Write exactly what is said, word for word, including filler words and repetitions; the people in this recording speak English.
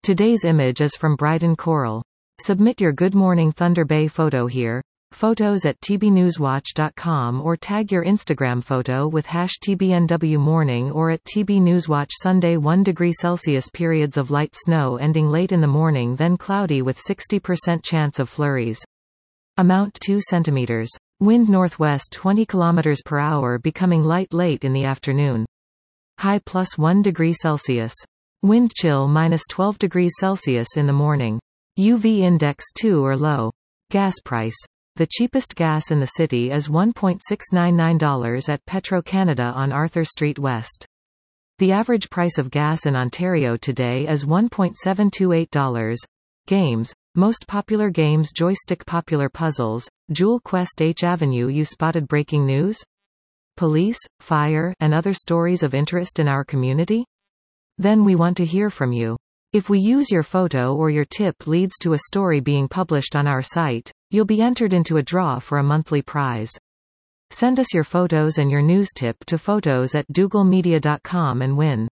Today's image is from Bryden Coral. Submit your Good Morning Thunder Bay photo here. Photos at t b newswatch dot com or tag your Instagram photo with hash T B N W morning or at T B Newswatch. Sunday, one degree Celsius. Periods of light snow ending late in the morning, then cloudy with sixty percent chance of flurries. Amount two centimeters. Wind northwest twenty kilometers per hour, becoming light late in the afternoon. High plus one degree Celsius. Wind chill minus twelve degrees Celsius in the morning. U V index two or low. Gas price. The cheapest gas in the city is one point six nine nine dollars at Petro-Canada on Arthur Street West. The average price of gas in Ontario today is one point seven two eight dollars. Games. Most popular games: Joystick. Popular puzzles: Jewel Quest. H Avenue. You spotted breaking news? Police, fire, and other stories of interest in our community? Then we want to hear from you. If we use your photo or your tip leads to a story being published on our site, you'll be entered into a draw for a monthly prize. Send us your photos and your news tip to photos at dougal media dot com and win.